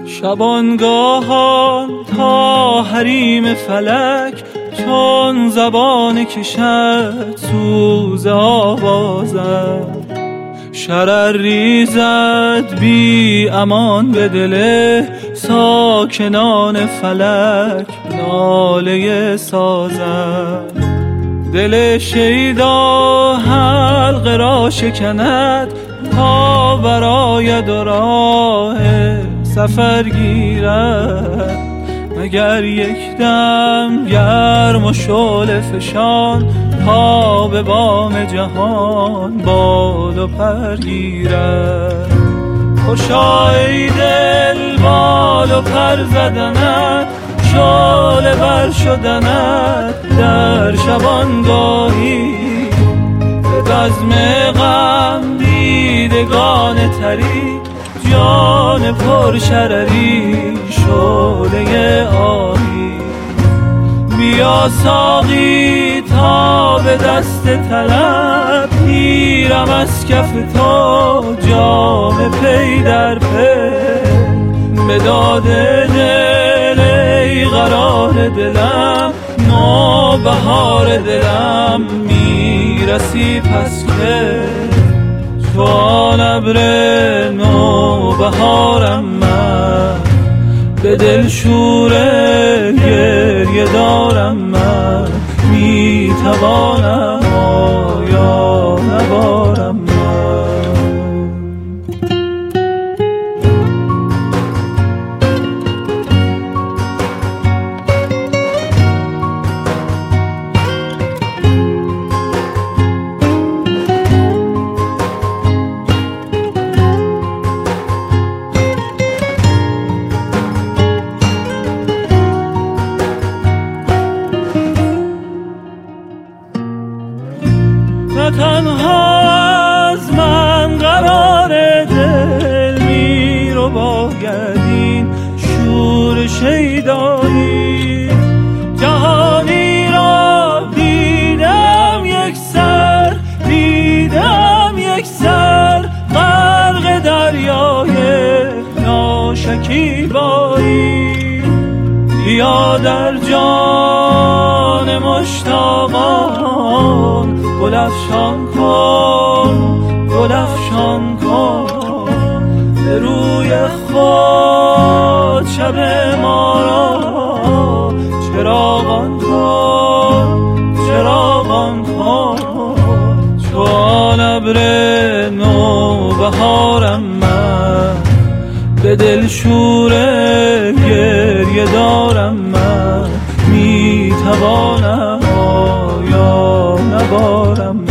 شبانگاهان تا حریم فلک چون زبان کشد سوز آوازد. شرر ریزد بی امان به دل ساکنان فلک ناله سازد. دل شیدا حلقه را شکند تا براید و راه سفر گیرد. مگر یک دم گرم و شعله فشان تا به بام جهان بال و پر گیرد. خوشا ای دل بال و پر زدنت، شعله بر شدنت در شبانگاهی. به بزم غم دیدگان طری، جان پر شرری شعله آهی. بیا ساقی تا به دست طلب گیرم از کف تو جام پی در پی. به داد دل ای قرار دلم، نوبهار دلم میرسی پس که چون ابر نوبهارم من. به دل شور گریه دارم من، میتوانم آیا نبارم من. تنها از من قرار دل می رو باید این شور شیدایی. جهانی را دیدم یک سر، دیدم یک سر غرق دریای ناشکیبایی. بیا در جان مشتاقان گل افشان کن، گل افشان کن. به روی خود شب ما را چراغان کن، چراغان کن. چون ابر نوبهارم من، به دل شور گریه دارم من. میتوانم آیا نبارم من.